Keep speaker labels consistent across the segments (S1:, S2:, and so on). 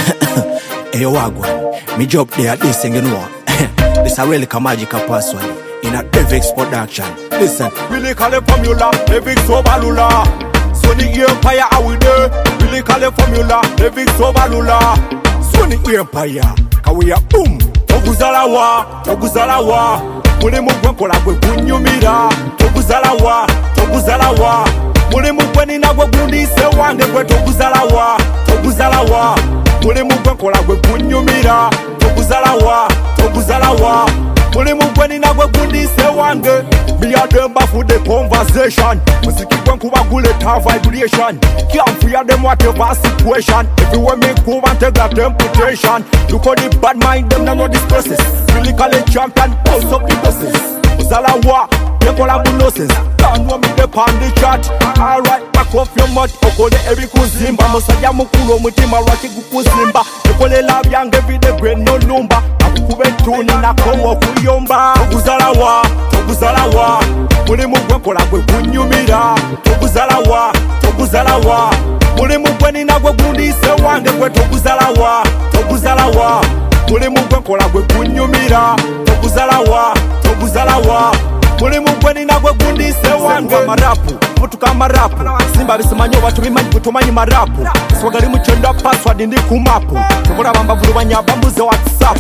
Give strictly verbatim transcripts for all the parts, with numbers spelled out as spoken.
S1: Hey, wagwan, me job there at this thing, you know. This a really a magical password in a Devix production. Listen,
S2: really call it formula, Devix Obalula. Sonic Empire, how we there? Really call it formula, Devix Obalula. Sonic Empire, can we a boom? Toguzalawa, Toguzalawa. Mule mugwankola gwe kunyumira. Toguzalawa, Toguzalawa. Mule mugweni na gwe gundise wange gwe Toguzalawa, Toguzalawa. Mule mugwankola gwe kunyumira. Toguzalawa, Toguzalawa. Mule mugweni na gwe gundise wange. Me a them back for the conversation. Musiki gwen kuba gule ta vibration. Can't fear them whatever situation. Everywhere me go and take that temptation. Look how the bad mind them know this process. Really call it champion, post up the buses. Uzalawa, people have nonsense. Can't know me the on the chat. Alright, back off your mouth. Okole every kuzimba. Musaya mukuro mutima raki kukuzimba. Okole love young every day brain no number. Akukubetuni na komo kuyomba. Toguzalawa, Toguzalawa. Mule mugwankola gwe kunyumira. Toguzalawa, Toguzalawa. Mule mugweni na gwe gundise wange gwe Toguzalawa, Toguzalawa. Mule mugwankola gwe kunyumira. Toguzalawa, Toguzalawa. Mule mugweni na gwe gundise wange marapu. Mutuka marapu. Simba bisimanyo watu bimanyi kutumanyi marapu. Swagali muchenda password ndi kumapu. Tubura bambavulu banyabambuze WhatsApp.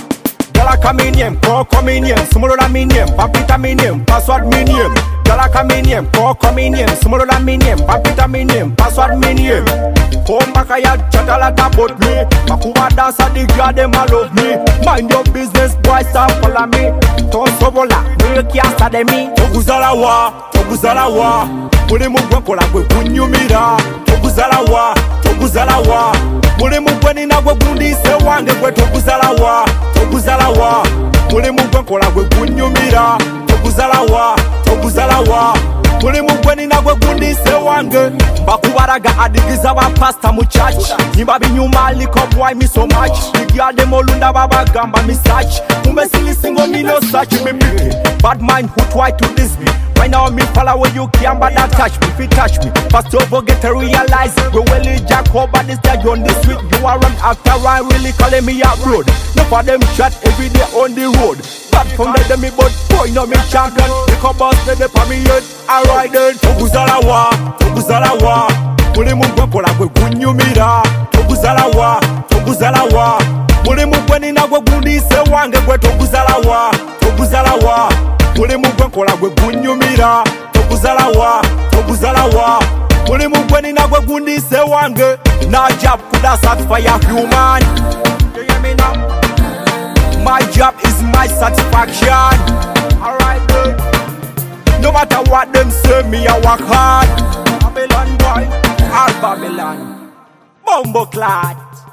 S2: Gala kaminiem, ko kominiem, sumulola miniem, papita miniem, password miniem. Gala kaminiem, ko kominiem, sumulola miniem, papita miniem, password miniem. Komba ya chatala about me. Makuba dansa the girl them all love me. Mind your business, boy, stop follow me. Ton sobola, me can't stop me. Toguzalawa, Toguzalawa. Mule mugwankola gwe kunyumira. Toguzalawa, Toguzalawa. Mule mugweni na gwe gundise wange gwe Toguzalawa, Toguzalawa. Mule mugwankola gwe kunyumira. Toguzalawa, Toguzalawa. Mule mugweni na gwe gundise wange. Bakubaraga adigiza ba pastor mu church. Nimba binyuma liko boy me so much. The girl dem olunda baba gamba me search. Umbe silly single me no search me me. Bad mind who try to diss me. Right now me follow where you can but not touch me. If you touch me, first of all get to realize we well jack over this stage on this street. You are run after I really calling me out road. No for them chat every day on the road. But from the me but boy no me champion. They come boss they for me yet. Alright then. Toguzalawa, Toguzalawa. Mule mugwankola gwe kunyumira. Toguzalawa, Toguzalawa. Mule mugweni na gwe gundise wange gwe Toguzalawa, Toguzalawa. Mule mugwankola gwe kunyumira. Toguzalawa, Toguzalawa. Mule mugweni na gwe gundise wange. Na job coulda satisfy a human. You hear me now? My job is my satisfaction. Alright then. No matter what them say, me I work hard. Babylon boy, all Babylon. Bumbo clad.